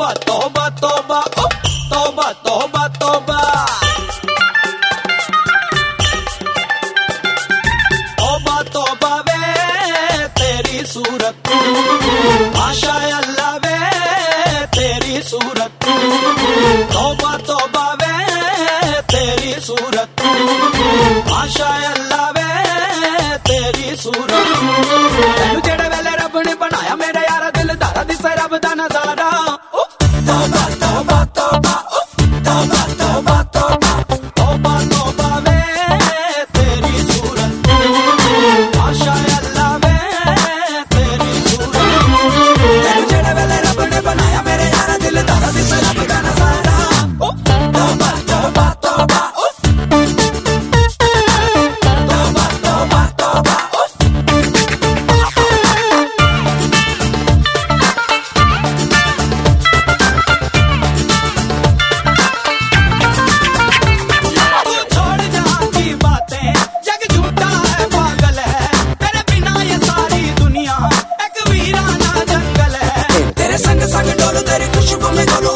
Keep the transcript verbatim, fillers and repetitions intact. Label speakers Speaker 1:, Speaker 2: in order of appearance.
Speaker 1: तौबा तौबा तौबा तौबा तौबा तौबा तौबा तौबा वे तेरी सूरत माशा अल्लाह वे तेरी सूरत तौबा तौबा वे तेरी सूरत माशा अल्लाह वे तेरी सूरत तैनू जेड़े वेले रब ने बनाया मेरे यारा दिल दारा दिसे रब दा नजारा तौबा तौबा तौबा तौबा तौबा तौबा तौबा तौबा वे तेरी सूरत माशा अल्लाह वे तेरी सूरत तैनू जेड़े वेले रब ने बनाया मेरे यारा दिल दारा दिसे रब दा नजारा तौबा तौबा तौबा संग संग डोलो तेरी खुशबू में डोलो